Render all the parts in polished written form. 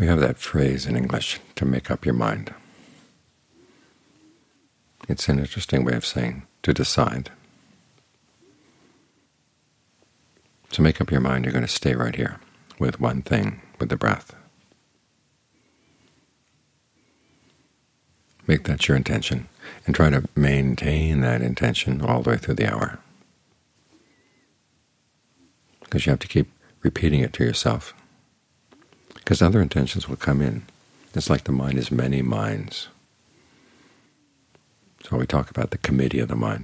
We have that phrase in English, to make up your mind. It's an interesting way of saying to decide. So make up your mind you're going to stay right here with one thing, with the breath. Make that your intention, and try to maintain that intention all the way through the hour, because you have to keep repeating it to yourself, because other intentions will come in. It's like the mind is many minds. So we talk about the committee of the mind,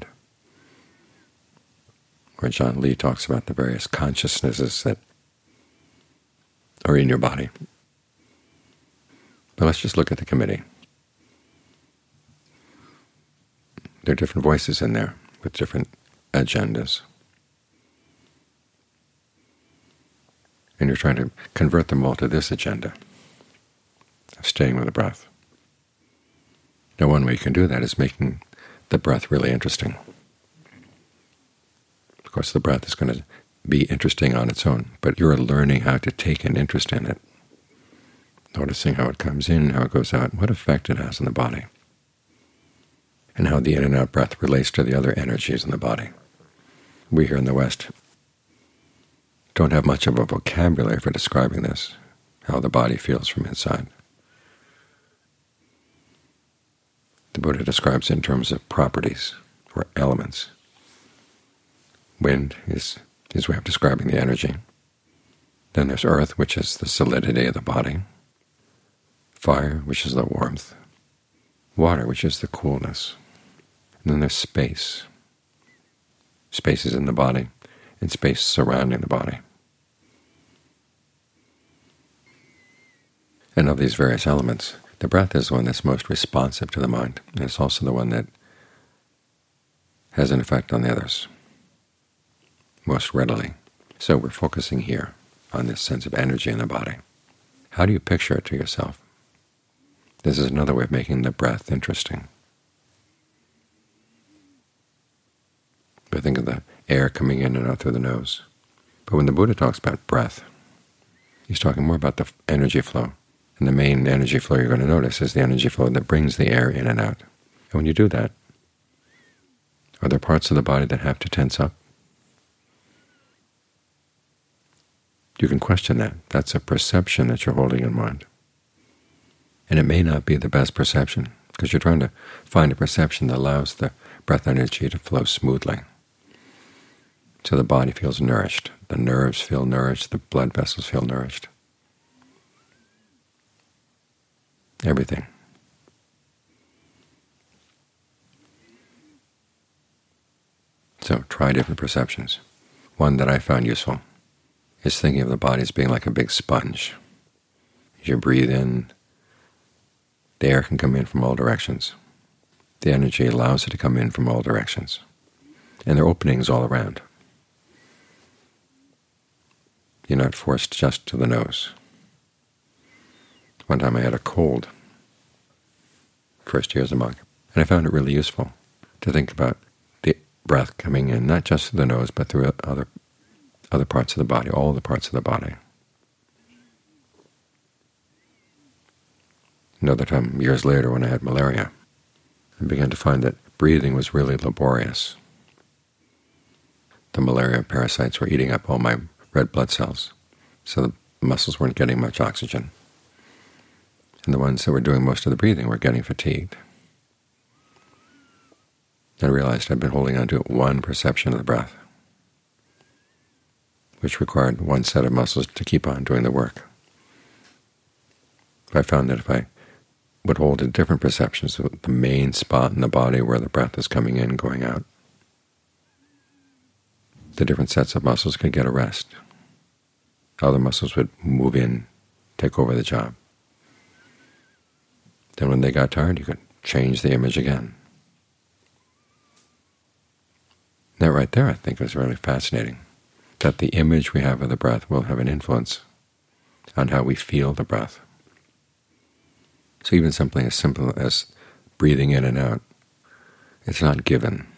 where John Lee talks about the various consciousnesses that are in your body. But let's just look at the committee. There are different voices in there with different agendas. And you're trying to convert them all to this agenda of staying with the breath. Now, one way you can do that is making the breath really interesting. Of course, the breath is going to be interesting on its own, but you're learning how to take an interest in it, noticing how it comes in, how it goes out, what effect it has on the body, and how the in and out breath relates to the other energies in the body. We here in the West don't have much of a vocabulary for describing this, how the body feels from inside. The Buddha describes it in terms of properties or elements. Wind is his way of describing the energy. Then there's earth, which is the solidity of the body. Fire, which is the warmth. Water, which is the coolness. And then there's space. Space is in the body, and space surrounding the body. And of these various elements, the breath is the one that's most responsive to the mind, and it's also the one that has an effect on the others most readily. So we're focusing here on this sense of energy in the body. How do you picture it to yourself? This is another way of making the breath interesting. But think of the air coming in and out through the nose. But when the Buddha talks about breath, he's talking more about the energy flow. And the main energy flow you're going to notice is the energy flow that brings the air in and out. And when you do that, are there parts of the body that have to tense up? You can question that. That's a perception that you're holding in mind. And it may not be the best perception, because you're trying to find a perception that allows the breath energy to flow smoothly. So the body feels nourished, the nerves feel nourished, the blood vessels feel nourished. Everything. So try different perceptions. One that I found useful is thinking of the body as being like a big sponge. As you breathe in, the air can come in from all directions. The energy allows it to come in from all directions. And there are openings all around. You're not forced just to the nose. One time I had a cold, first year as a monk, and I found it really useful to think about the breath coming in, not just through the nose, but through other parts of the body, all the parts of the body. Another time, years later, when I had malaria, I began to find that breathing was really laborious. The malaria parasites were eating up all my red blood cells, so the muscles weren't getting much oxygen. And the ones that were doing most of the breathing were getting fatigued. I realized I'd been holding on to one perception of the breath, which required one set of muscles to keep on doing the work. I found that if I would hold a different perception, so the main spot in the body where the breath is coming in, going out, the different sets of muscles could get a rest. Other muscles would move in, take over the job. Then when they got tired, you could change the image again. That right there, I think, is really fascinating, that the image we have of the breath will have an influence on how we feel the breath. So even something as simple as breathing in and out, it's not given.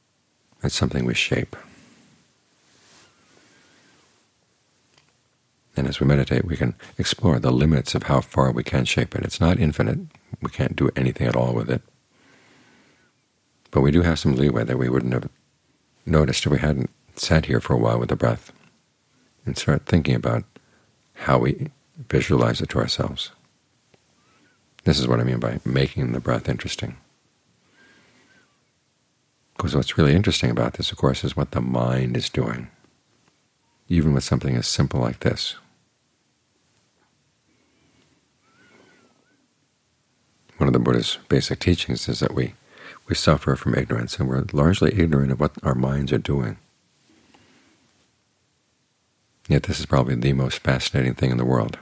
It's something we shape. And as we meditate, we can explore the limits of how far we can shape it. It's not infinite. We can't do anything at all with it. But we do have some leeway that we wouldn't have noticed if we hadn't sat here for a while with the breath and start thinking about how we visualize it to ourselves. This is what I mean by making the breath interesting. Because what's really interesting about this, of course, is what the mind is doing, even with something as simple like this. One of the Buddha's basic teachings is that we suffer from ignorance, and we're largely ignorant of what our minds are doing. Yet this is probably the most fascinating thing in the world.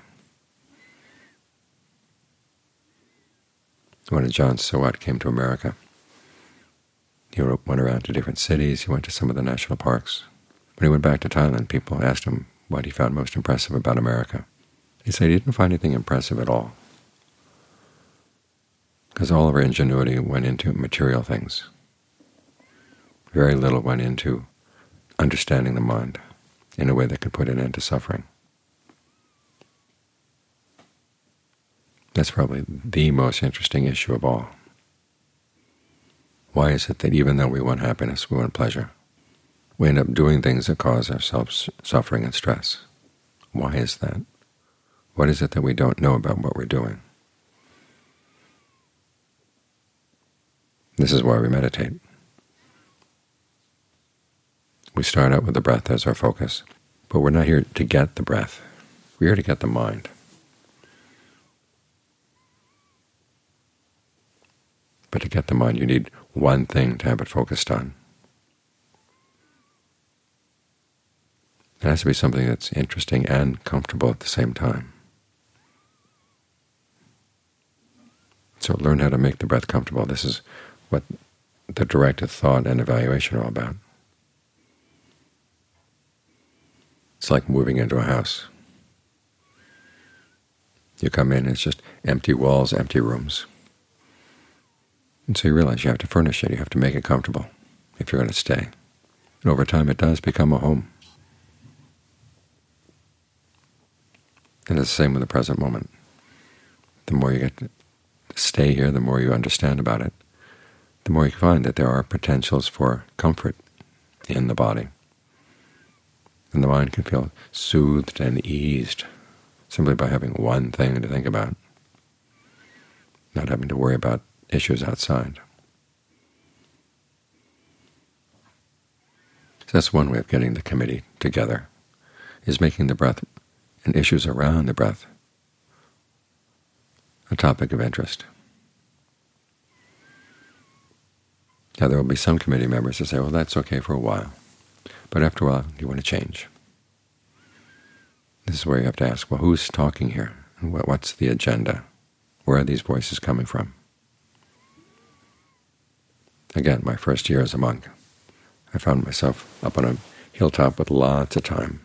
When Ajaan Sawat came to America, he went around to different cities, he went to some of the national parks. When he went back to Thailand, people asked him what he found most impressive about America. He said he didn't find anything impressive at all, because all of our ingenuity went into material things. Very little went into understanding the mind in a way that could put an end to suffering. That's probably the most interesting issue of all. Why is it that even though we want happiness, we want pleasure, we end up doing things that cause ourselves suffering and stress? Why is that? What is it that we don't know about what we're doing? This is why we meditate. We start out with the breath as our focus, but we're not here to get the breath. We're here to get the mind. But to get the mind, you need one thing to have it focused on. It has to be something that's interesting and comfortable at the same time. So learn how to make the breath comfortable. This is what the directed thought and evaluation are all about. It's like moving into a house. You come in, it's just empty walls, empty rooms. And so you realize you have to furnish it, you have to make it comfortable if you're going to stay. And over time it does become a home. And it's the same with the present moment. The more you get to stay here, the more you understand about it, the more you find that there are potentials for comfort in the body. And the mind can feel soothed and eased simply by having one thing to think about, not having to worry about issues outside. So that's one way of getting the committee together, is making the breath and issues around the breath a topic of interest. Now there will be some committee members that say, well, that's okay for a while, but after a while you want to change. This is where you have to ask, well, who's talking here? And what's the agenda? Where are these voices coming from? Again, my first year as a monk, I found myself up on a hilltop with lots of time.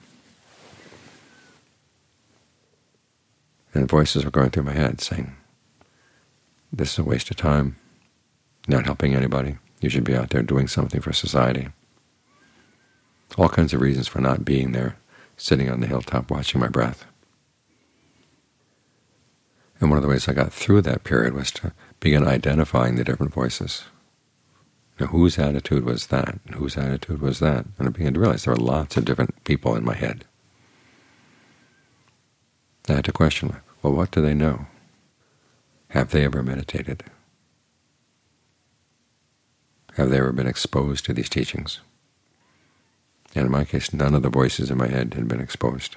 And voices were going through my head saying, this is a waste of time, not helping anybody. You should be out there doing something for society. All kinds of reasons for not being there, sitting on the hilltop watching my breath. And one of the ways I got through that period was to begin identifying the different voices. Now, whose attitude was that? And whose attitude was that? And I began to realize there were lots of different people in my head. I had to question, well, what do they know? Have they ever meditated? Have they ever been exposed to these teachings? And in my case, none of the voices in my head had been exposed.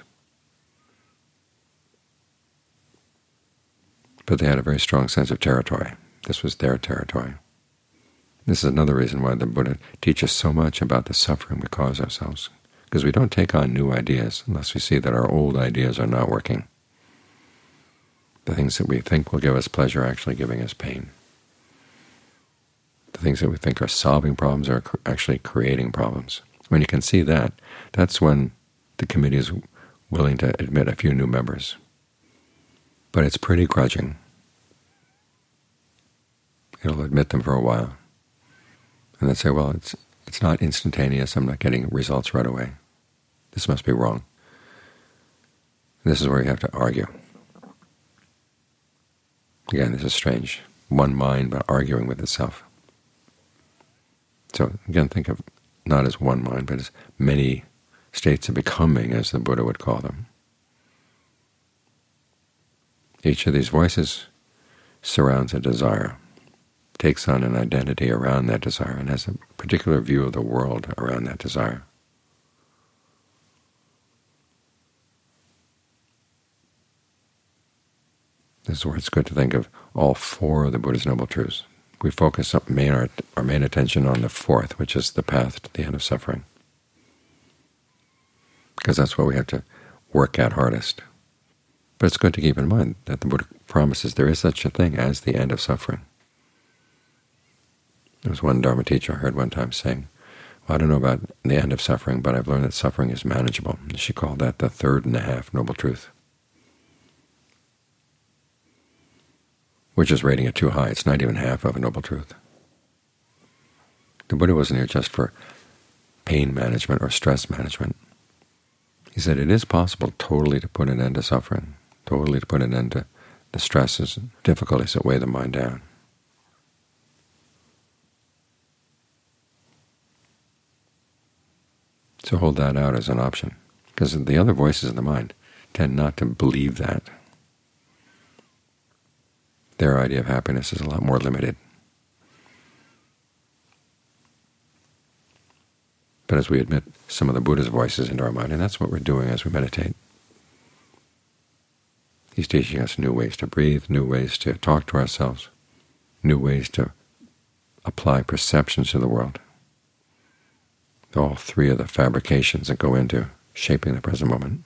But they had a very strong sense of territory. This was their territory. This is another reason why the Buddha teaches so much about the suffering we cause ourselves, because we don't take on new ideas unless we see that our old ideas are not working. The things that we think will give us pleasure are actually giving us pain. The things that we think are solving problems are actually creating problems. When you can see that, that's when the committee is willing to admit a few new members. But it's pretty grudging. It'll admit them for a while, and then say, well, it's not instantaneous, I'm not getting results right away. This must be wrong. This is where you have to argue. Again, this is strange. One mind, but arguing with itself. So again, think of not as one mind, but as many states of becoming, as the Buddha would call them. Each of these voices surrounds a desire, takes on an identity around that desire, and has a particular view of the world around that desire. This is where it's good to think of all four of the Buddha's Noble Truths. We focus our main attention on the fourth, which is the path to the end of suffering, because that's what we have to work at hardest. But it's good to keep in mind that the Buddha promises there is such a thing as the end of suffering. There was one Dharma teacher I heard one time saying, well, I don't know about the end of suffering, but I've learned that suffering is manageable. And she called that the third and a half Noble Truth, which is rating it too high. It's not even half of a Noble Truth. The Buddha wasn't here just for pain management or stress management. He said it is possible totally to put an end to suffering, totally to put an end to the stresses and difficulties that weigh the mind down. So hold that out as an option, because the other voices in the mind tend not to believe that. Their idea of happiness is a lot more limited. But as we admit some of the Buddha's voices into our mind, and that's what we're doing as we meditate, he's teaching us new ways to breathe, new ways to talk to ourselves, new ways to apply perceptions to the world. All three of the fabrications that go into shaping the present moment.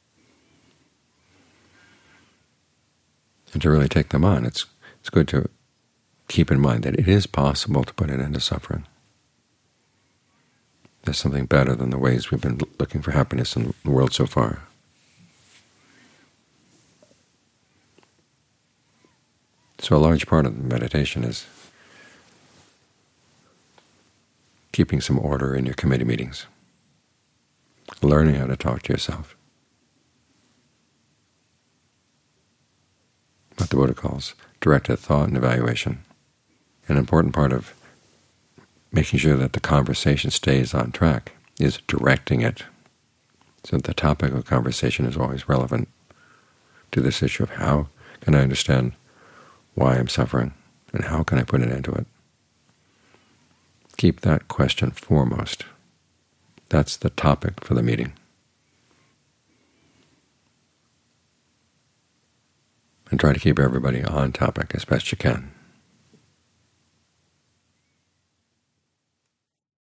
And to really take them on, it's good to keep in mind that it is possible to put an end to suffering. There's something better than the ways we've been looking for happiness in the world so far. So a large part of the meditation is keeping some order in your committee meetings, learning how to talk to yourself. What the Buddha calls directed thought and evaluation. An important part of making sure that the conversation stays on track is directing it, so that the topic of conversation is always relevant to this issue of how can I understand why I'm suffering and how can I put an end to it. Keep that question foremost. That's the topic for the meeting. And try to keep everybody on topic as best you can.